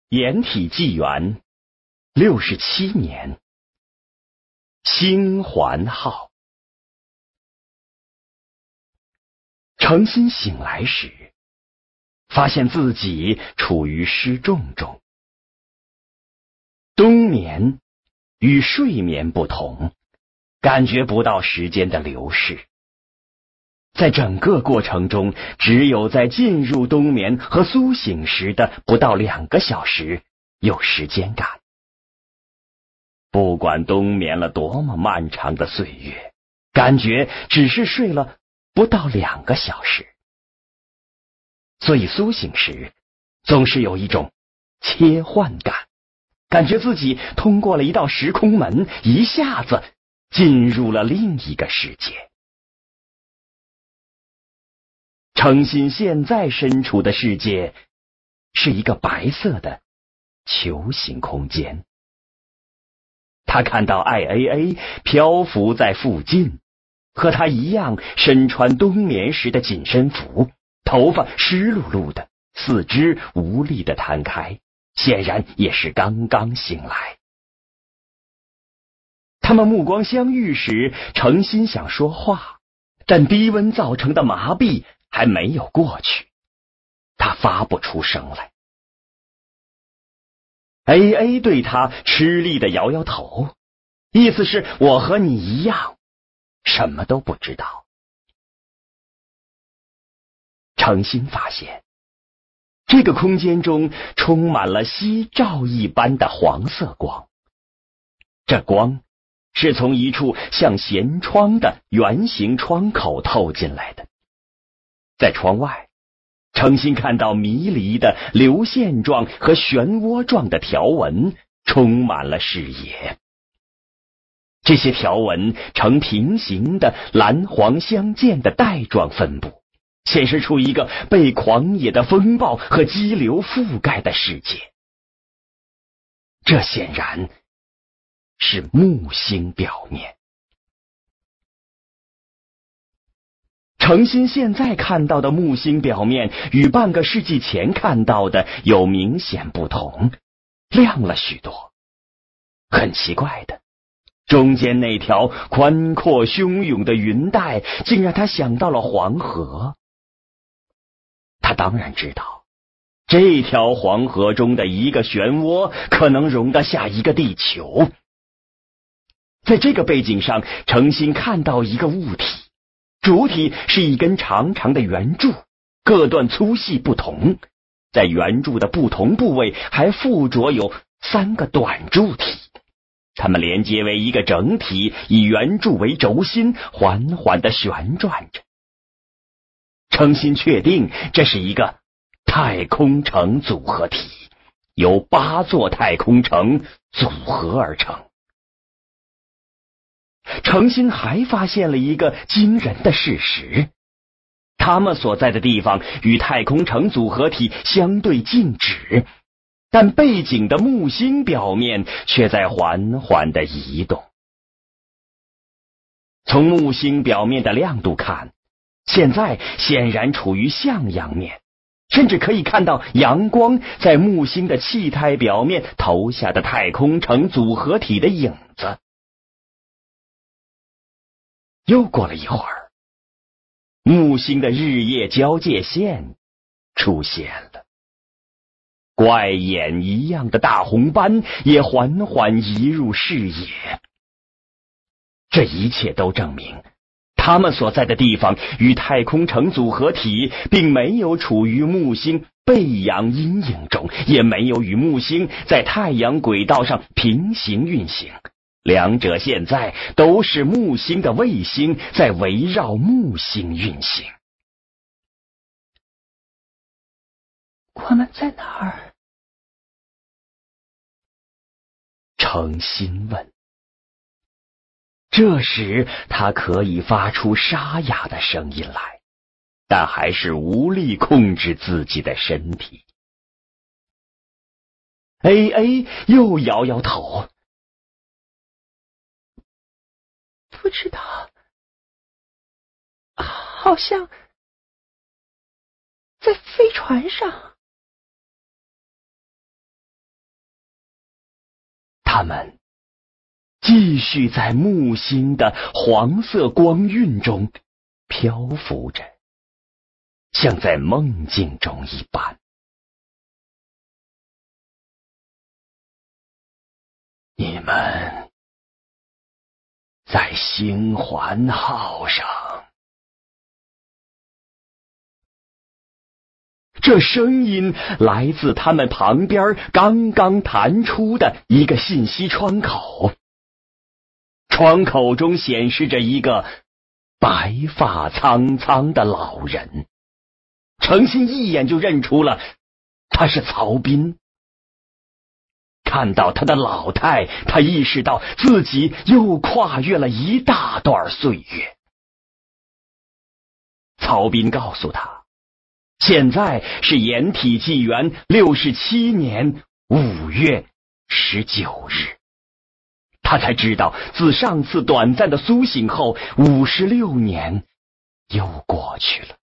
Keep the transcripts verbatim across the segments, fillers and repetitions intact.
延体纪元六十七年，星环号。程心醒来时，发现自己处于失重中。冬眠与睡眠不同，感觉不到时间的流逝。在整个过程中，只有在进入冬眠和苏醒时的不到两个小时有时间感。不管冬眠了多么漫长的岁月，感觉只是睡了不到两个小时。所以苏醒时，总是有一种切换感，感觉自己通过了一道时空门，一下子进入了另一个世界。程心现在身处的世界是一个白色的球形空间。他看到 I A A 漂浮在附近，和他一样身穿冬眠时的紧身服，头发湿漉漉的，四肢无力地摊开，显然也是刚刚醒来。他们目光相遇时，程心想说话，但低温造成的麻痹还没有过去，他发不出声来。A A 对他吃力地摇摇头，意思是我和你一样，什么都不知道。程心发现，这个空间中充满了夕照一般的黄色光，这光是从一处像舷窗的圆形窗口透进来的。在窗外，程心看到迷离的流线状和漩涡状的条纹充满了视野。这些条纹呈平行的蓝黄相间的带状分布，显示出一个被狂野的风暴和激流覆盖的世界。这显然是木星表面。程心现在看到的木星表面与半个世纪前看到的有明显不同，亮了许多。很奇怪的，中间那条宽阔汹涌的云带竟让他想到了黄河。他当然知道，这条黄河中的一个漩涡可能容得下一个地球。在这个背景上，程心看到一个物体，主体是一根长长的圆柱，各段粗细不同，在圆柱的不同部位还附着有三个短柱体，它们连接为一个整体，以圆柱为轴心，缓缓地旋转着。程心确定这是一个太空城组合体，由八座太空城组合而成。程心还发现了一个惊人的事实，他们所在的地方与太空城组合体相对静止，但背景的木星表面却在缓缓地移动。从木星表面的亮度看，现在显然处于向阳面，甚至可以看到阳光在木星的气态表面投下的太空城组合体的影子。又过了一会儿，木星的日夜交界线出现了，怪眼一样的大红斑也缓缓移入视野。这一切都证明，他们所在的地方与太空城组合体并没有处于木星背阳阴影中，也没有与木星在太阳轨道上平行运行。两者现在都是木星的卫星，在围绕木星运行。 我们在哪儿？ 程心问。这时他可以发出沙哑的声音来，但还是无力控制自己的身体。A A 又摇摇头。 不知道，好像在飞船上。 他们继续在木星的黄色光晕中漂浮着，像在梦境中一般。你们在星环号上。这声音来自他们旁边刚刚弹出的一个信息窗口，窗口中显示着一个白发苍苍的老人。程心一眼就认出了他是曹彬。看到他的老态，他意识到自己又跨越了一大段岁月。曹彬告诉他，现在是延体纪元六十七年五月十九日。他才知道，自上次短暂的苏醒后，五十六年又过去了。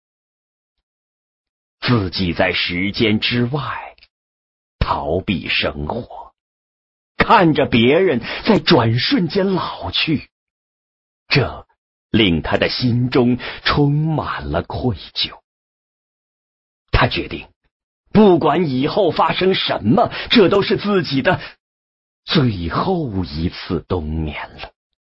自己在时间之外逃避生活，看着别人在转瞬间老去，这令他的心中充满了愧疚。他决定，不管以后发生什么，这都是自己的最后一次冬眠了。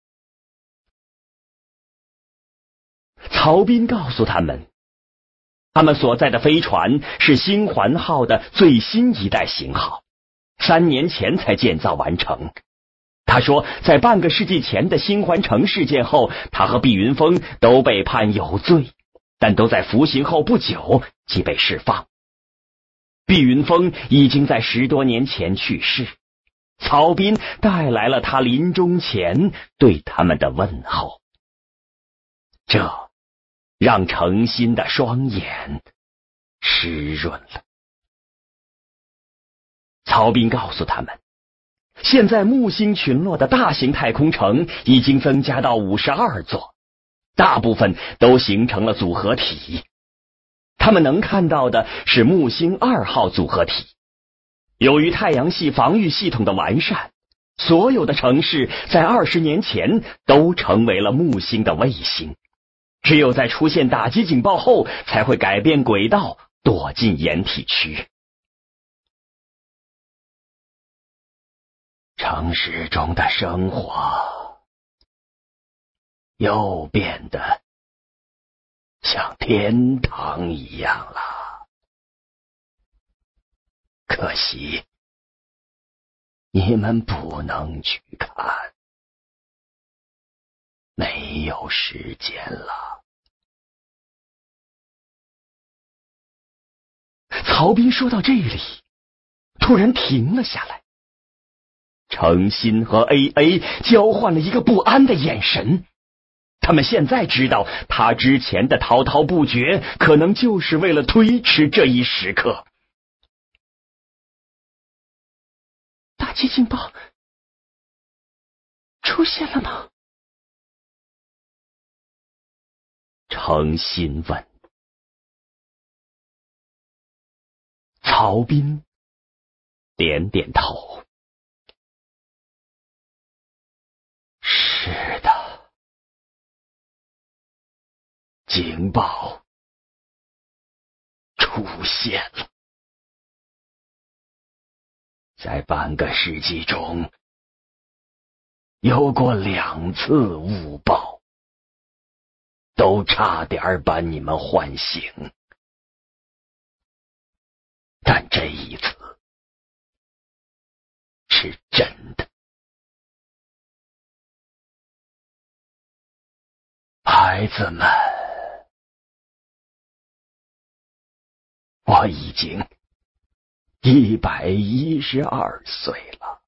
曹彬告诉他们，他们所在的飞船是星环号的最新一代型号，三年前才建造完成。他说，在半个世纪前的星环城事件后，他和毕云峰都被判有罪，但都在服刑后不久即被释放。毕云峰已经在十多年前去世，曹彬带来了他临终前对他们的问候。这让程心的双眼湿润了。曹彬告诉他们，现在木星群落的大型太空城已经增加到五十二座，大部分都形成了组合体。他们能看到的是木星二号组合体。由于太阳系防御系统的完善，所有的城市在二十年前都成为了木星的卫星，只有在出现打击警报后才会改变轨道，躲进掩体区。城市中的生活又变得像天堂一样了。可惜你们不能去看，没有时间了。曹彬说到这里，突然停了下来。程心和 A A 交换了一个不安的眼神。他们现在知道，他之前的滔滔不绝，可能就是为了推迟这一时刻。 打击警报出现了吗？ 程心问。曹彬点点头。是的，警报出现了。在半个世纪中，有过两次误报，都差点把你们唤醒。但这一次是真的。孩子们，我已经一百一十二岁了，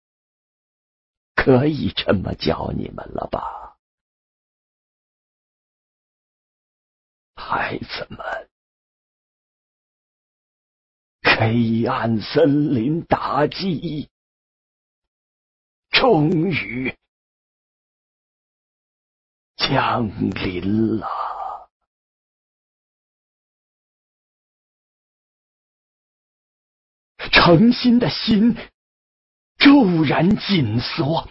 可以这么叫你们了吧？孩子们，黑暗森林打击终于降临了。程心的心骤然紧缩。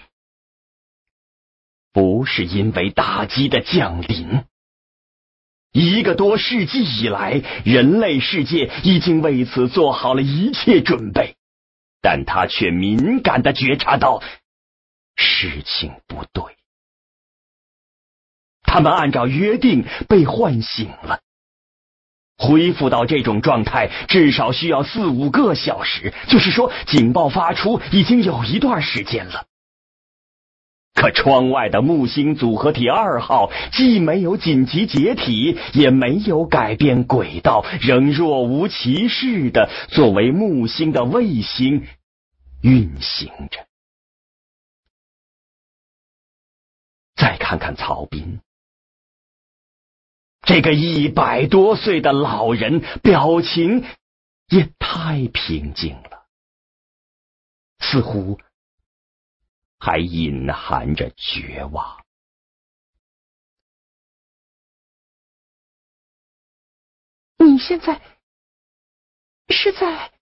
不是因为打击的降临，一个多世纪以来，人类世界已经为此做好了一切准备，但他却敏感地觉察到事情不对。他们按照约定被唤醒了，恢复到这种状态至少需要四五个小时，就是说警报发出已经有一段时间了。可窗外的木星组合体二号既没有紧急解体，也没有改变轨道，仍若无其事地作为木星的卫星运行着。再看看曹彬，这个一百多岁的老人，表情也太平静了，似乎还隐含着绝望。 你现在是在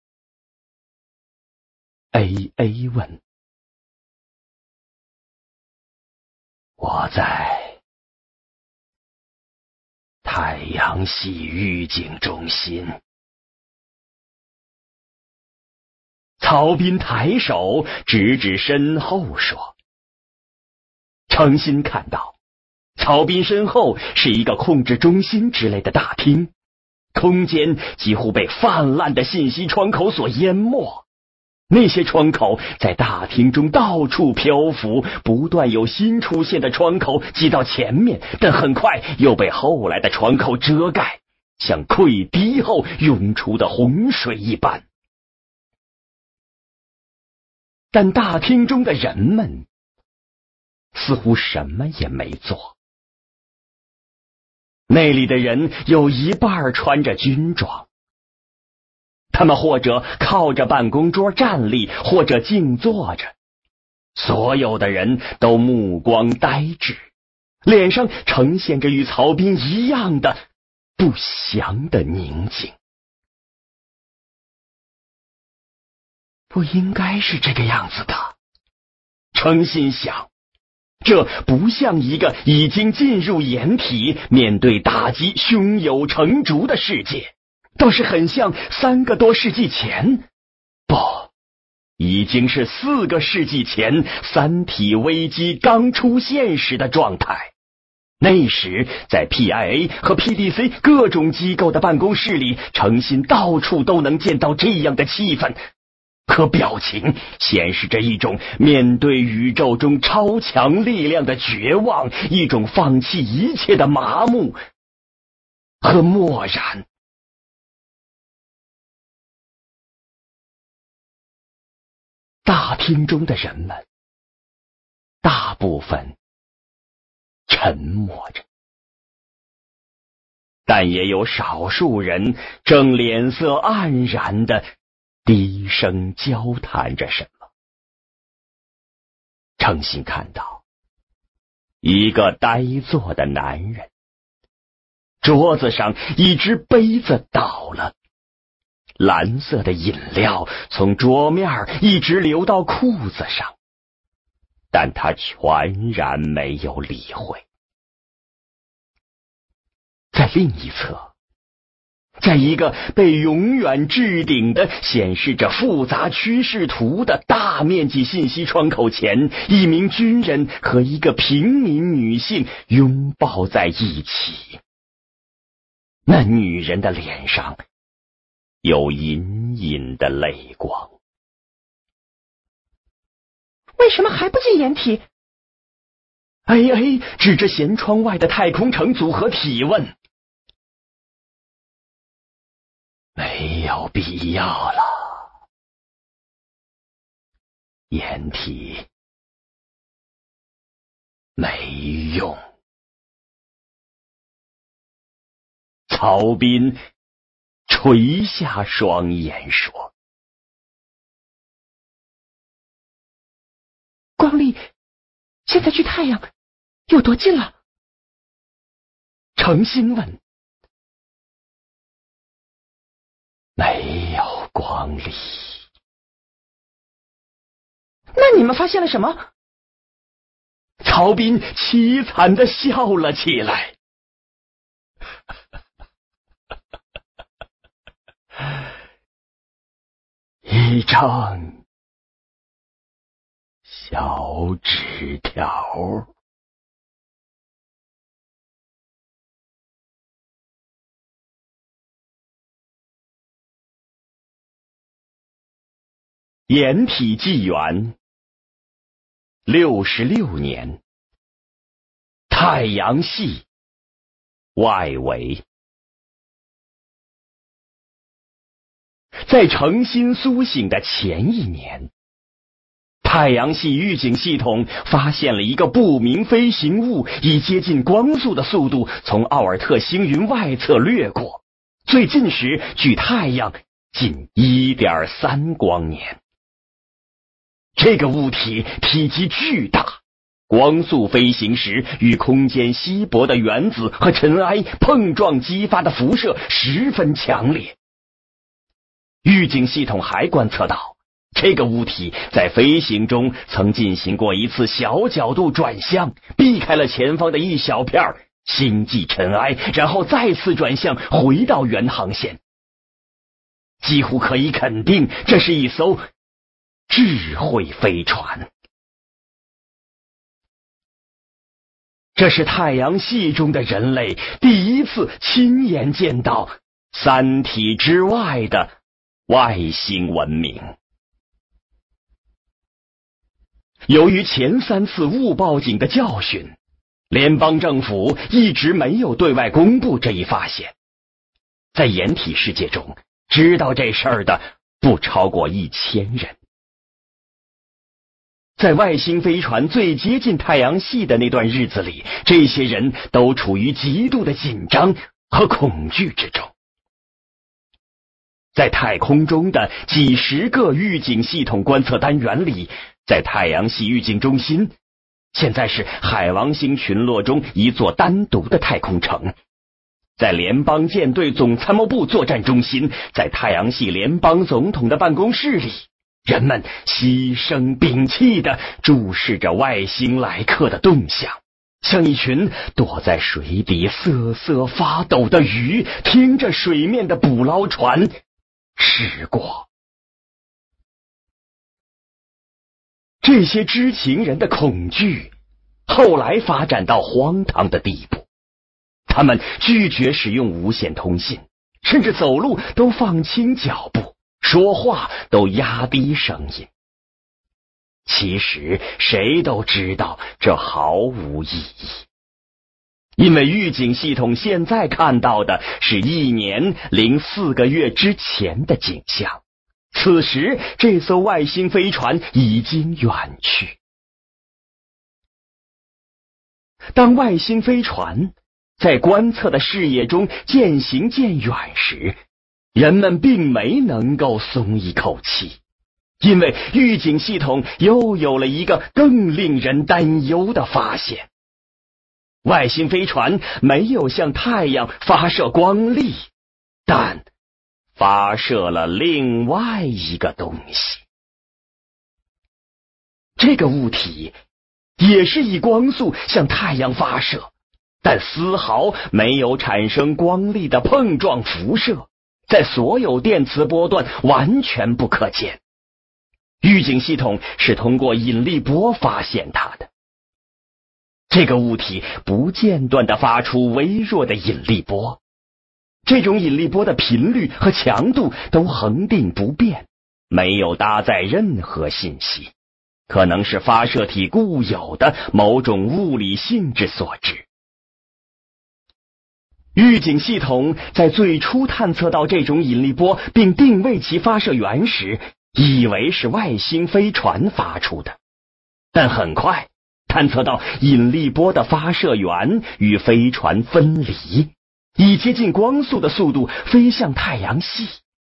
？A A 问。我在太阳系预警中心。曹彬抬手指指身后说。程心看到曹彬身后是一个控制中心之类的大厅，空间几乎被泛滥的信息窗口所淹没，那些窗口在大厅中到处漂浮，不断有新出现的窗口挤到前面，但很快又被后来的窗口遮盖，像溃堤后涌出的洪水一般。但大厅中的人们似乎什么也没做。那里的人有一半穿着军装，他们或者靠着办公桌站立，或者静坐着，所有的人都目光呆滞，脸上呈现着与曹彬一样的不祥的宁静。不应该是这个样子的，程心想，这不像一个已经进入掩体，面对打击胸有成竹的世界，倒是很像三个多世纪前，不，已经是四个世纪前三体危机刚出现时的状态。那时在 P I A 和 P D C 各种机构的办公室里，程心到处都能见到这样的气氛，可表情显示着一种面对宇宙中超强力量的绝望，一种放弃一切的麻木和漠然。大厅中的人们大部分沉默着，但也有少数人正脸色黯然的低声交谈着什么。程心看到一个呆坐的男人，桌子上一只杯子倒了，蓝色的饮料从桌面一直流到裤子上，但他全然没有理会。在另一侧，在一个被永远置顶的显示着复杂趋势图的大面积信息窗口前，一名军人和一个平民女性拥抱在一起。那女人的脸上有隐隐的泪光。 为什么还不进掩体？ A A 指着舷窗外的太空城组合体问。没有必要了，掩体没用。曹彬垂下双眼说。 光力现在距太阳有多近了？ 程心问。没有光力。 那你们发现了什么？ 曹彬凄惨地笑了起来。一张小纸条。颜体纪元六十六年，太阳系外围。在诚心苏醒的前一年，太阳系预警系统发现了一个不明飞行物以接近光速的速度从奥尔特星云外侧掠过，最近时距太阳近 一点三光年。这个物体体积巨大，光速飞行时与空间稀薄的原子和尘埃碰撞激发的辐射十分强烈。预警系统还观测到，这个物体在飞行中曾进行过一次小角度转向，避开了前方的一小片星际尘埃，然后再次转向回到原航线。几乎可以肯定，这是一艘智慧飞船。这是太阳系中的人类第一次亲眼见到三体之外的外星文明。由于前三次误报警的教训，联邦政府一直没有对外公布这一发现。在掩体世界中，知道这事儿的不超过一千人。在外星飞船最接近太阳系的那段日子里，这些人都处于极度的紧张和恐惧之中。在太空中的几十个预警系统观测单元里，在太阳系预警中心，现在是海王星群落中一座单独的太空城。在联邦舰队总参谋部作战中心，在太阳系联邦总统的办公室里，人们牺牲屏气地注视着外星来客的动向，像一群躲在水底瑟瑟发抖的鱼，听着水面的捕捞船驶过。这些知情人的恐惧后来发展到荒唐的地步，他们拒绝使用无线通信，甚至走路都放轻脚步，说话都压低声音。其实谁都知道这毫无意义，因为预警系统现在看到的是一年零四个月之前的景象。此时这艘外星飞船已经远去。当外星飞船在观测的视野中渐行渐远时，人们并没能够松一口气，因为预警系统又有了一个更令人担忧的发现。外星飞船没有向太阳发射光粒，但发射了另外一个东西。这个物体也是以光速向太阳发射，但丝毫没有产生光粒的碰撞辐射，在所有电磁波段完全不可见。预警系统是通过引力波发现它的。这个物体不间断地发出微弱的引力波，这种引力波的频率和强度都恒定不变，没有搭载任何信息，可能是发射体固有的某种物理性质所致。预警系统在最初探测到这种引力波并定位其发射源时，以为是外星飞船发出的，但很快探测到引力波的发射源与飞船分离，以接近光速的速度飞向太阳系。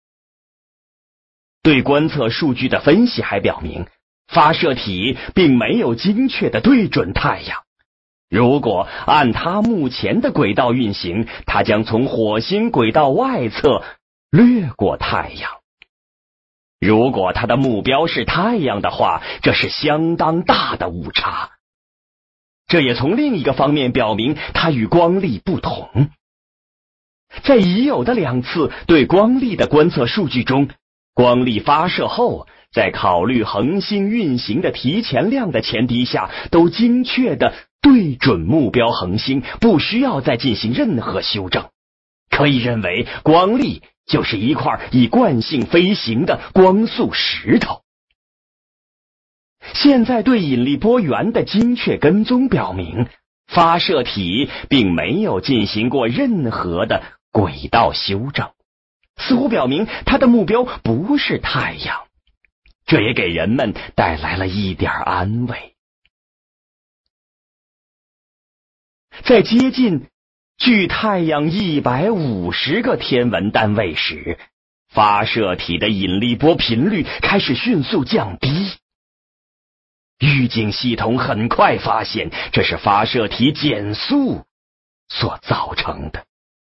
对观测数据的分析还表明，发射体并没有精确地对准太阳。如果按它目前的轨道运行，它将从火星轨道外侧掠过太阳。 如果它的目标是太阳的话，这是相当大的误差。这也从另一个方面表明它与光力不同。在已有的两次对光力的观测数据中，光力发射后，在考虑恒星运行的提前量的前提下，都精确地对准目标恒星，不需要再进行任何修正。可以认为，光力就是一块以惯性飞行的光速石头。现在对引力波源的精确跟踪表明，发射体并没有进行过任何的轨道修正，似乎表明它的目标不是太阳。这也给人们带来了一点安慰。在接近距太阳一百五十个天文单位时，发射体的引力波频率开始迅速降低。预警系统很快发现，这是发射体减速所造成的。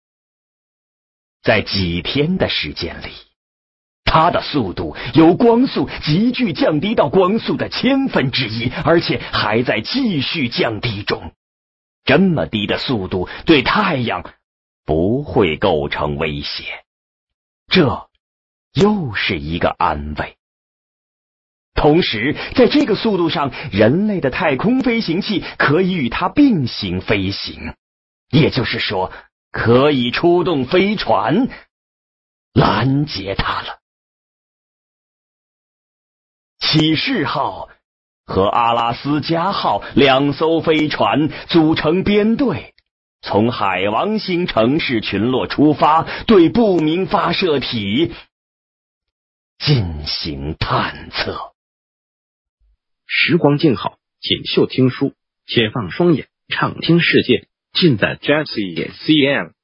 在几天的时间里，它的速度由光速急剧降低到光速的千分之一，而且还在继续降低中。这么低的速度对太阳不会构成威胁，这又是一个安慰。同时，在这个速度上，人类的太空飞行器可以与它并行飞行，也就是说，可以出动飞船拦截它了。启示号和阿拉斯加号两艘飞船组成编队，从海王星城市群落出发，对不明发射体进行探测。 时光静好，锦绣听书，且放双眼，畅听世界，尽在 Jazzy C M。